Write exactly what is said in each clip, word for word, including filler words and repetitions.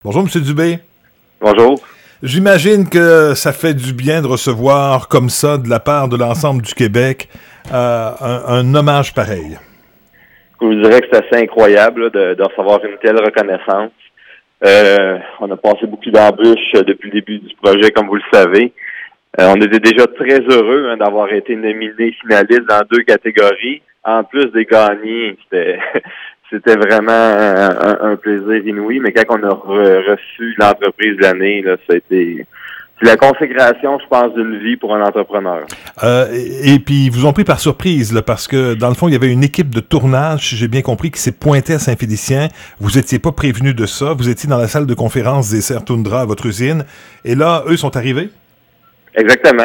Bonjour, M. Dubé. Bonjour. J'imagine que ça fait du bien de recevoir comme ça, de la part de l'ensemble du Québec, euh, un, un hommage pareil. Je vous dirais que c'est assez incroyable là, de, de recevoir une telle reconnaissance. Euh, on a passé beaucoup d'embûches depuis le début du projet, comme vous le savez. Euh, on était déjà très heureux hein, d'avoir été nominé finaliste dans deux catégories. En plus des gagnés, c'était c'était vraiment un, un plaisir inouï. Mais quand on a re- reçu l'entreprise de l'année, là, ça a été c'est la consécration, je pense, d'une vie pour un entrepreneur. Euh, et, et puis, ils vous ont pris par surprise, là, parce que, dans le fond, il y avait une équipe de tournage, si j'ai bien compris, qui s'est pointée à Saint-Félicien. Vous étiez pas prévenu de ça. Vous étiez dans la salle de conférence des Serres Toundra à votre usine. Et là, eux sont arrivés? Exactement.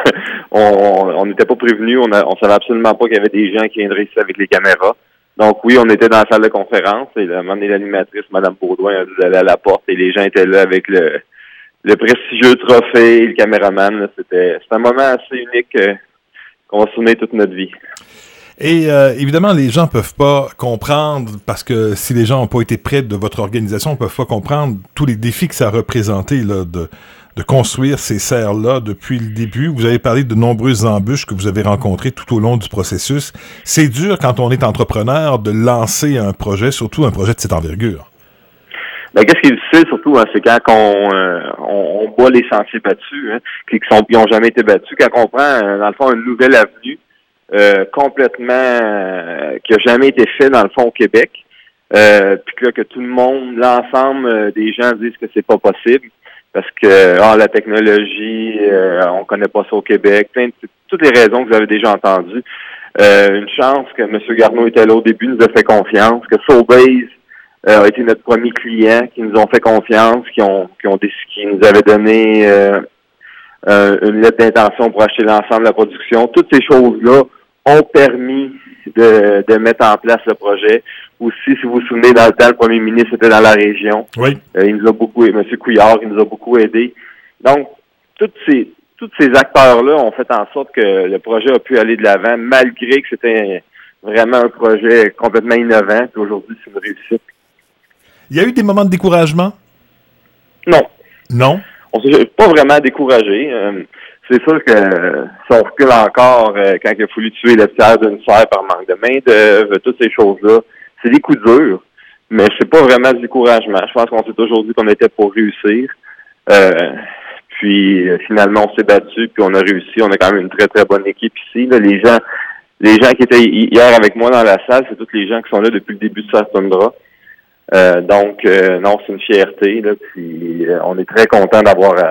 on n'était pas prévenus. On, a, on savait absolument pas qu'il y avait des gens qui viendraient ici avec les caméras. Donc oui, on était dans la salle de conférence. Et là, à un moment donné, l'animatrice, Mme Baudouin, a dû aller à la porte et les gens étaient là avec le, le prestigieux trophée et le caméraman. Là. C'était, c'était un moment assez unique euh, qu'on va se souvenir toute notre vie. Et euh, évidemment, les gens peuvent pas comprendre, parce que si les gens n'ont pas été près de votre organisation, ils peuvent pas comprendre tous les défis que ça a représenté là, de, de construire ces serres-là depuis le début. Vous avez parlé de nombreuses embûches que vous avez rencontrées tout au long du processus. C'est dur, quand on est entrepreneur, de lancer un projet, surtout un projet de cette envergure. Ben, qu'est-ce qui est difficile surtout, hein, c'est quand on, euh, on, on bat les sentiers battus, hein, qui n'ont jamais été battus, quand on prend, euh, dans le fond, une nouvelle avenue euh, complètement euh, qui n'a jamais été fait, dans le fond, au Québec, euh, puis que, là, que tout le monde, l'ensemble euh, des gens disent que c'est pas possible, parce que ah, la technologie, euh, on connaît pas ça au Québec, plein de, toutes les raisons que vous avez déjà entendues. Euh, une chance que M. Garneau était là au début, nous a fait confiance, que Sobase Euh, a été notre premier client, qui nous ont fait confiance, qui ont qui ont des, qui nous avaient donné euh, euh, une lettre d'intention pour acheter l'ensemble de la production. Toutes ces choses-là ont permis de, de mettre en place le projet. Aussi, si vous vous souvenez, dans le temps, le premier ministre était dans la région. Oui. Euh, il nous a beaucoup, M. Couillard, il nous a beaucoup aidé. Donc, toutes ces tous ces acteurs-là ont fait en sorte que le projet a pu aller de l'avant, malgré que c'était vraiment un projet complètement innovant. Puis aujourd'hui, c'est une réussite. Il y a eu des moments de découragement? Non. Non? On s'est pas vraiment découragé. Euh, c'est sûr que euh, si on recule encore euh, quand il a fallu tuer le tiers d'une serre par manque de main-d'œuvre, toutes ces choses-là, c'est des coups durs, mais c'est pas vraiment du découragement. Je pense qu'on s'est toujours dit qu'on était pour réussir. Euh, puis euh, finalement, on s'est battu, puis on a réussi. On a quand même une très, très bonne équipe ici. Là. Les gens les gens qui étaient hier avec moi dans la salle, c'est tous les gens qui sont là depuis le début de Serres Toundra. Euh, donc, euh, non, c'est une fierté. Là, puis, euh, on est très content d'avoir euh,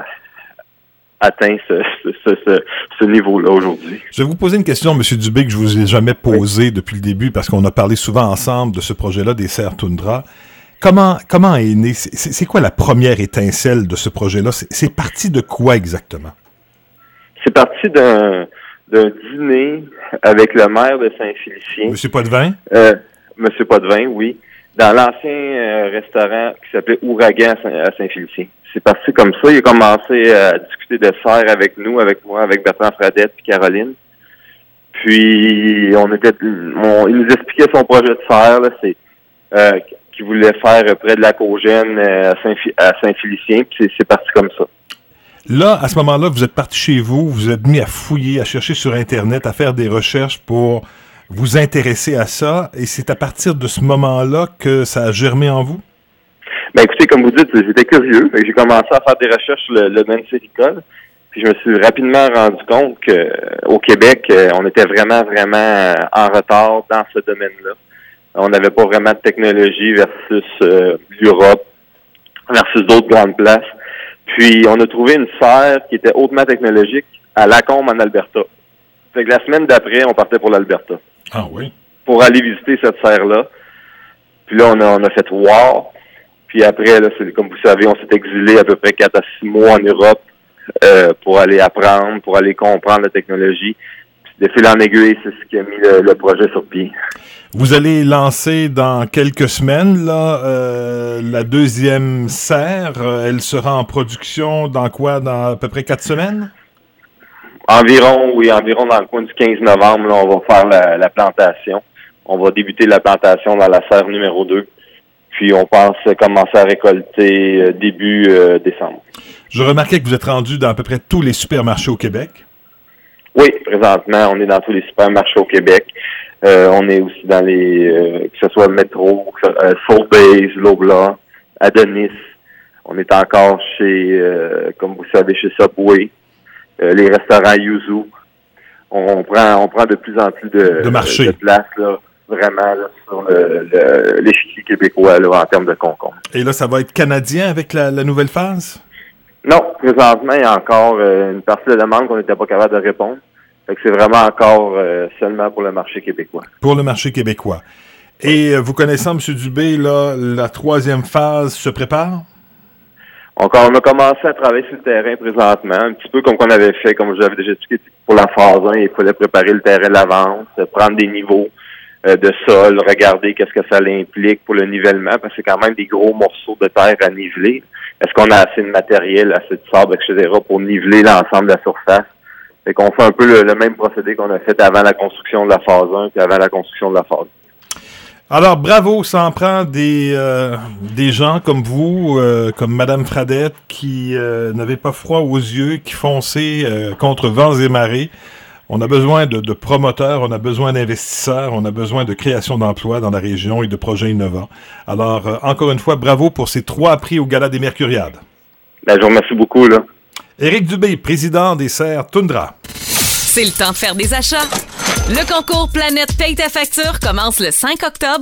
atteint ce, ce, ce, ce niveau-là aujourd'hui. Je vais vous poser une question, M. Dubé, que je vous ai jamais posée oui. depuis le début, parce qu'on a parlé souvent ensemble de ce projet-là des Serres Toundra. Comment, comment est né, c'est, c'est quoi la première étincelle de ce projet-là? C'est, c'est parti de quoi exactement? C'est parti d'un, d'un dîner avec le maire de Saint-Félicien. M. Potvin? Euh, M. Potvin, oui. Dans l'ancien euh, restaurant qui s'appelait Ouragan à Saint-Félicien. C'est parti comme ça. Il a commencé à discuter de serre avec nous, avec moi, avec Bertrand Fradette puis Caroline. Puis on était, on, il nous expliquait son projet de serre, là, c'est euh, qu'il voulait faire près de la Cogène à, Saint, à Saint-Félicien. Puis c'est, c'est parti comme ça. Là, à ce moment-là, vous êtes parti chez vous, vous êtes mis à fouiller, à chercher sur Internet, à faire des recherches pour vous intéresser à ça, et c'est à partir de ce moment-là que ça a germé en vous? Ben écoutez, comme vous dites, j'étais curieux. J'ai commencé à faire des recherches sur le, le domaine séricole, puis je me suis rapidement rendu compte qu'au Québec, on était vraiment, vraiment en retard dans ce domaine-là. On n'avait pas vraiment de technologie versus euh, l'Europe, versus d'autres grandes places. Puis on a trouvé une serre qui était hautement technologique à Lacombe, en Alberta. Fait que la semaine d'après, on partait pour l'Alberta. Ah oui? Pour aller visiter cette serre-là. Puis là, on a, on a fait wow. Puis après, là, c'est, comme vous savez, on s'est exilé à peu près quatre à six mois en Europe euh, pour aller apprendre, pour aller comprendre la technologie. Puis de fil en aiguille, c'est ce qui a mis le, le projet sur pied. Vous allez lancer dans quelques semaines là euh, la deuxième serre. Elle sera en production dans quoi? Dans à peu près quatre semaines? Environ, oui, environ dans le coin du quinze novembre, là, on va faire la, la plantation. On va débuter la plantation dans la serre numéro deux. Puis on pense commencer à récolter euh, début euh, décembre. Je remarquais que vous êtes rendu dans à peu près tous les supermarchés au Québec. Oui, présentement, on est dans tous les supermarchés au Québec. Euh, on est aussi dans les, euh, que ce soit Métro, euh, Sobeys, Loblaw, Adonis. On est encore chez, euh, comme vous savez, chez Subway, euh, les restaurants Yuzu. On, on prend, on prend de plus en plus de, de, marché. de place, là, vraiment, là, sur le, le, l'échiquier québécois, là, en termes de concombre. Et là, ça va être canadien avec la, la nouvelle phase? Non, présentement, il y a encore euh, une partie de la demande qu'on n'était pas capable de répondre. Fait que c'est vraiment encore euh, seulement pour le marché québécois. Pour le marché québécois. Et euh, vous connaissant, M. Dubé, là, la troisième phase se prépare? On, on a commencé à travailler sur le terrain présentement, un petit peu comme qu'on avait fait, comme je vous avais déjà expliqué, pour la phase un, il fallait préparer le terrain de l'avance, prendre des niveaux euh, de sol, regarder qu'est-ce que ça implique pour le nivellement, parce que c'est quand même des gros morceaux de terre à niveler. Est-ce qu'on a assez de matériel, assez de sable, et cetera pour niveler l'ensemble de la surface? Fait qu'on fait un peu le, le même procédé qu'on a fait avant la construction de la phase un puis avant la construction de la phase deux. Alors, bravo, ça en prend des, euh, des gens comme vous, euh, comme Mme Fradette, qui euh, n'avaient pas froid aux yeux, qui fonçaient euh, contre vents et marées. On a besoin de, de promoteurs, on a besoin d'investisseurs, on a besoin de création d'emplois dans la région et de projets innovants. Alors, euh, encore une fois, bravo pour ces trois prix au Gala des Mercuriades. Ben, je vous remercie beaucoup, là. Éric Dubé, président des serres Toundra. C'est le temps de faire des achats. Le concours Planète Paye ta facture commence le cinq octobre